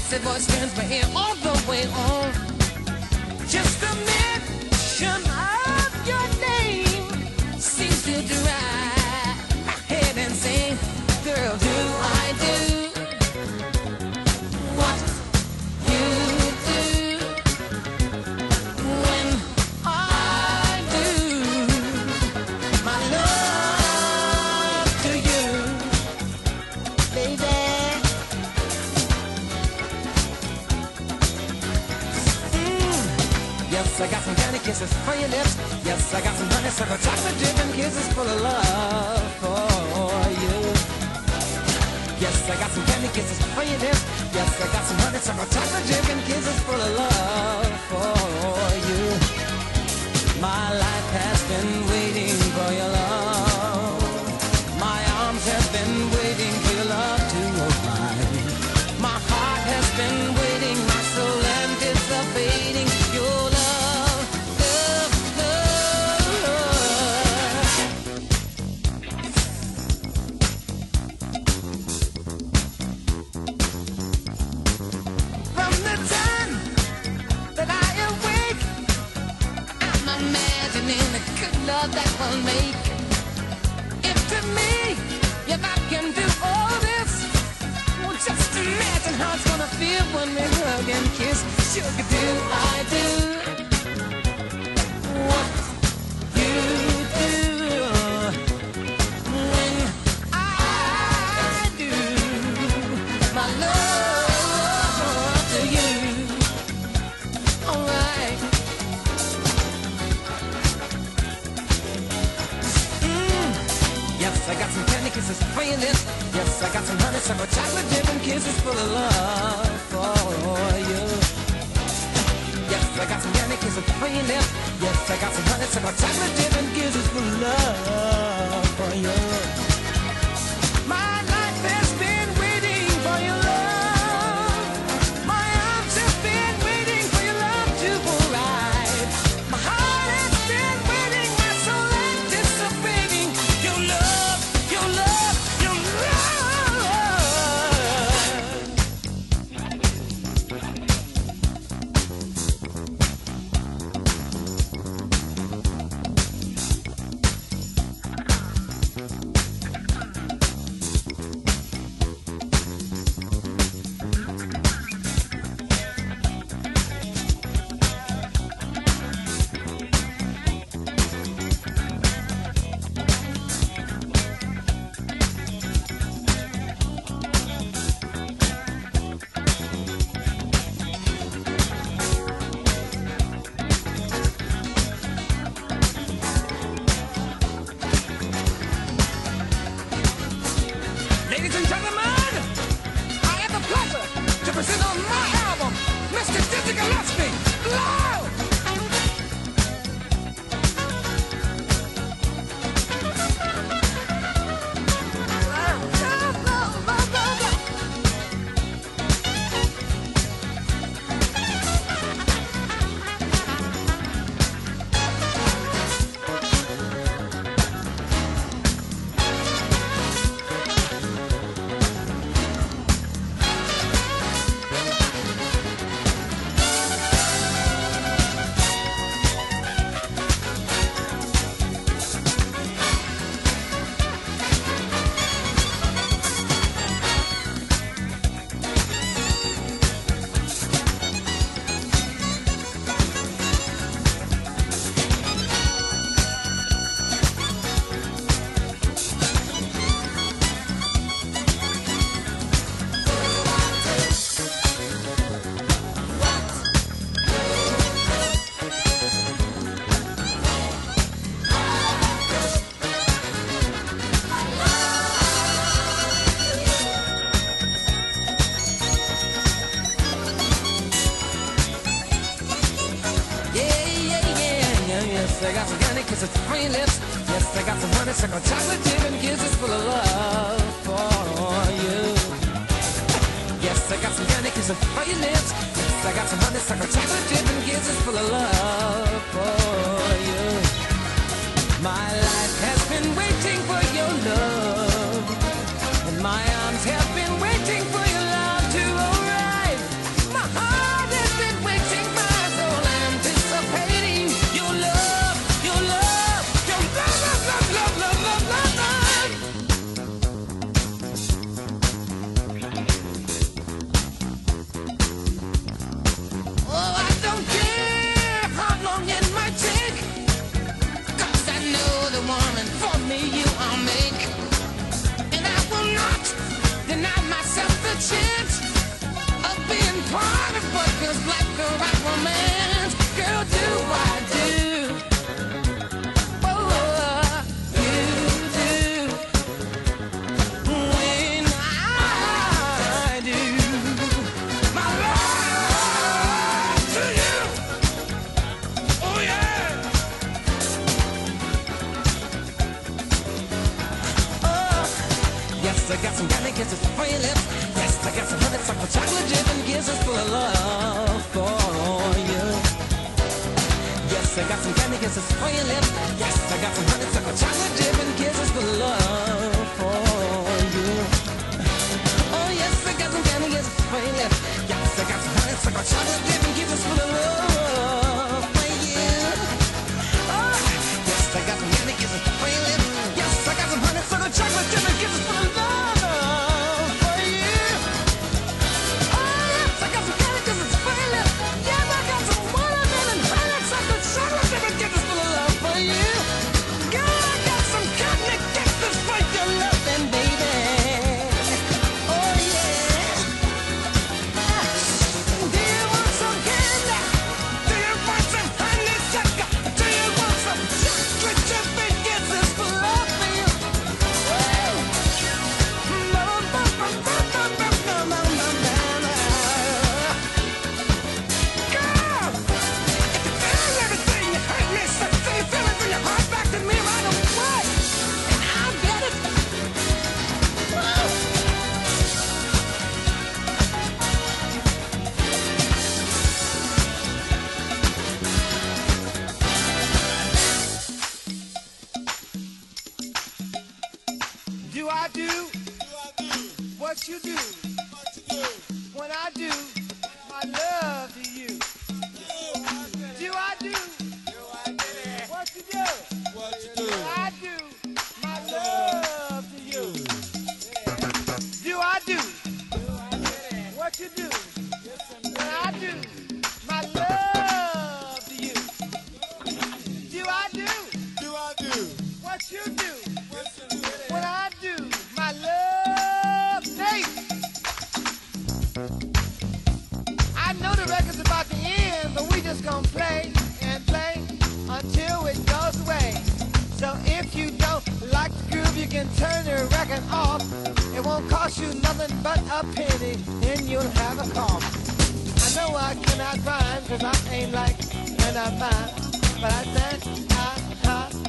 sexy voice turns my ear all the way on. Just a mention of your name seems to drive my head insane. Girl, do I do what you do when I do my love to you, baby? Yes, I got some candy kisses for your lips. Yes, I got some honeysuckle chocolate dip and kisses full of love for you. Yes, I got some candy kisses for your lips. Yes, I got some honeysuckle chocolate dip and kisses full of love for you. My life has been waiting for your love. My arms have been waiting for your love to arrive. My heart has been waiting, my soul anticipating your love, love, love. From the time that I awake, I'm imagining the good love that we'll make. If to me, if I can do all this, well, just imagine how it's gonna feel when we hug and kiss. Sugar, do I do what you do when I do my love to you? Alright. Yes, I got some candy kisses for your lips. Yes, I got some honeysuckle chocolate dip and kisses full of love for you. Yes, I got some candy kisses for your lips. Yes, I got some honeysuckle chocolate dip and kisses full of love for you. My life has been waiting for your love. My arms have been waiting for your love to arrive. My heart has been waiting, my soul anticipating your love, your love, your Ladies and gentlemen, I have the pleasure to present on my album, Mr. Dizzy Gillespie, live! I got some candy kisses for your lips. Yes, I got some honeysuckle chocolate dip and kisses full of love for you. Yes, I got some candy kisses for your lips. Yes, I got some honeysuckle chocolate dip and kisses full of love for you. My life has been waiting for your love, and my arms have been waiting for your love to arrive. does like a rock romance? Girl, do I do? Oh, you do. When I do my love to you. Oh yeah. Yes, I got some candy kisses for your lips. Yes, I got some honeysuckle chocolate chip and kisses full of love for you. Yes, I got some candy kisses for your lips. Yes, I got some honeysuckle chocolate chip and kisses full of love for you. Oh yes, I got some candy kisses for your lips. Yes, I got some honeysuckle chocolate chip and kisses full of love for you. Oh, yes, I got some candy kisses for your lips. Yes, I got some honeysuckle chocolate chip and kisses full of love. Do I do what you do? When I do my love to you. Do I do what you do? When I do my love to you. Do I do what you do? When I do my love to you. Do I do what you do? When I do my love, Nate. I know the record's about to end, but we just gonna play and play until it goes away. So if you don't like the groove, you can turn the record off. It won't cost you nothing but a penny, then you'll have a cough. I know I cannot rhyme, cause I ain't like and I'm fine, but I think I